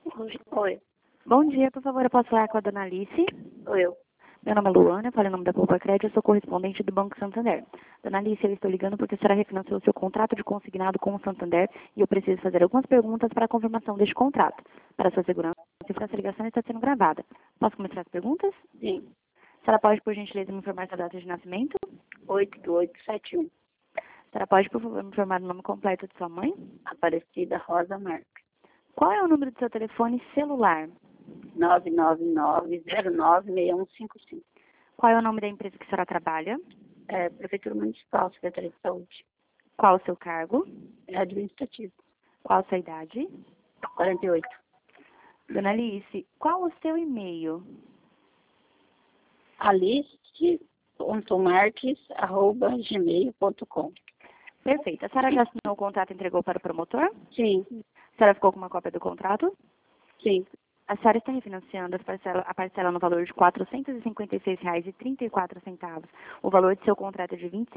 Oi, Bom dia, por favor, eu posso falar com a dona Alice? sou eu. Meu nome é Luana, eu falo em nome da Poupa Crédito, eu sou correspondente do Banco Santander. Dona Alice, eu estou ligando porque a senhora refinanciou o seu contrato de consignado com o Santander e eu preciso fazer algumas perguntas para a confirmação deste contrato. Para sua segurança, essa ligação está sendo gravada. Posso começar as perguntas? Sim, A senhora pode, por gentileza, me informar sua data de nascimento? 8871. A senhora pode, por favor, me informar o nome completo de sua mãe? Aparecida Rosa Marques. Qual é o número do seu telefone celular? 999096155. Qual é o nome da empresa que a senhora trabalha? É Prefeitura Municipal, Secretaria de Saúde. Qual o seu cargo? É administrativo. Qual a sua idade? 48. Dona Alice, qual o seu e-mail? alice.marques@gmail.com. Perfeito. A senhora já assinou o contrato e entregou para o promotor? Sim, A senhora ficou com uma cópia do contrato? sim, A senhora está refinanciando a parcela no valor de R$ 456,34. O valor de seu contrato é de R$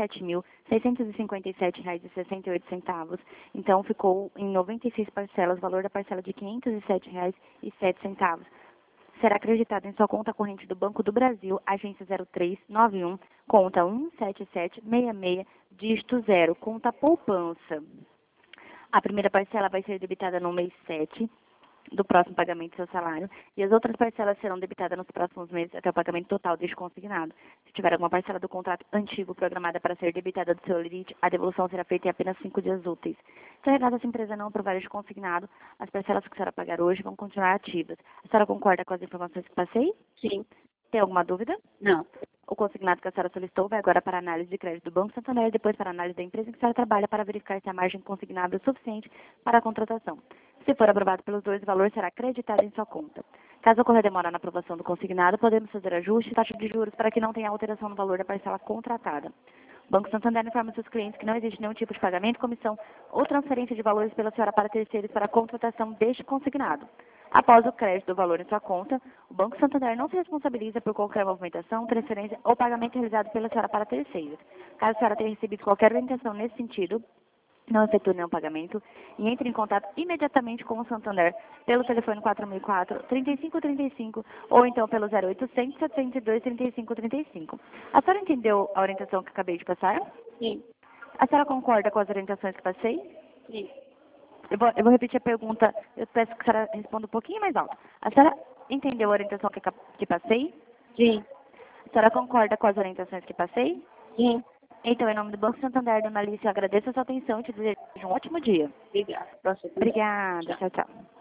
27.657,68. Então, ficou em 96 parcelas, o valor da parcela de R$ 507,07. Será acreditado em sua conta corrente do Banco do Brasil, agência 0391, conta 17766, dígito 0, conta poupança. A primeira parcela vai ser debitada no mês 7 do próximo pagamento do seu salário e as outras parcelas serão debitadas nos próximos meses até o pagamento total deste consignado. Se tiver alguma parcela do contrato antigo programada para ser debitada do seu limite, a devolução será feita em apenas 5 dias úteis. Se a essa empresa não aprovar este consignado, as parcelas que a senhora pagar hoje vão continuar ativas. A senhora concorda com as informações que passei? sim. Tem alguma dúvida? Não, O consignado que a senhora solicitou vai agora para a análise de crédito do Banco Santander e depois para a análise da empresa em que a senhora trabalha para verificar se a margem consignada é suficiente para a contratação. Se for aprovado pelos dois, o valor será acreditado em sua conta. Caso ocorra demora na aprovação do consignado, podemos fazer ajustes e taxa de juros para que não tenha alteração no valor da parcela contratada. O Banco Santander informa seus clientes que não existe nenhum tipo de pagamento, comissão ou transferência de valores pela senhora para terceiros para a contratação deste consignado. Após o crédito do valor em sua conta, o Banco Santander não se responsabiliza por qualquer movimentação, transferência ou pagamento realizado pela senhora para terceiros. Caso a senhora tenha recebido qualquer orientação nesse sentido, não efetue nenhum pagamento e entre em contato imediatamente com o Santander pelo telefone 4004-3535 ou então pelo 0800 702 3535. A senhora entendeu a orientação que acabei de passar? sim, A senhora concorda com as orientações que passei? sim. Eu vou repetir a pergunta, eu peço que a senhora responda um pouquinho mais alto. A senhora entendeu a orientação que passei? Sim, A senhora concorda com as orientações que passei? sim. Então, em nome do Banco Santander, dona Alice, eu agradeço a sua atenção e te desejo um ótimo dia. Obrigada. Pra você também. Obrigada, Tchau. tchau, tchau.